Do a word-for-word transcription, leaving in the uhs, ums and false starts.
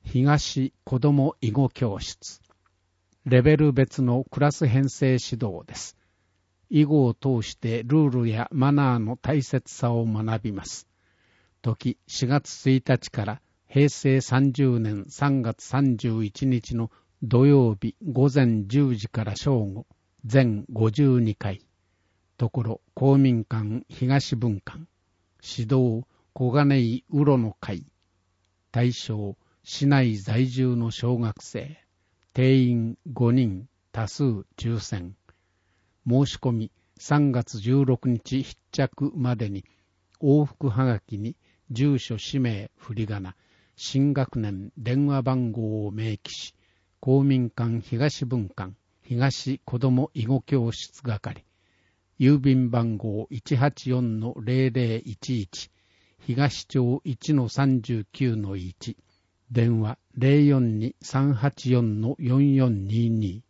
東子ども囲碁教室。レベル別のクラス編成指導です。囲碁を通してルールやマナーの大切さを学びます。時しがつついたちからへいせいさんじゅうねんさんがつさんじゅういちにちの土曜日ごぜんじゅうじから正午、全ごじゅうにかい。ところ公民館東分館。指導小金井うろの会。対象市内在住の小学生。定員ごにん、多数抽選。申し込みさんがつじゅうろくにち必着までに往復はがきに住所氏名振り仮名新学年電話番号を明記し、公民館東分館東子ども囲碁教室係郵便番号 いちはちよんのぜろぜろいちいち 東町 いちのさんじゅうきゅうのいち電話 ゼロよんにさんはちよんのよんよんにに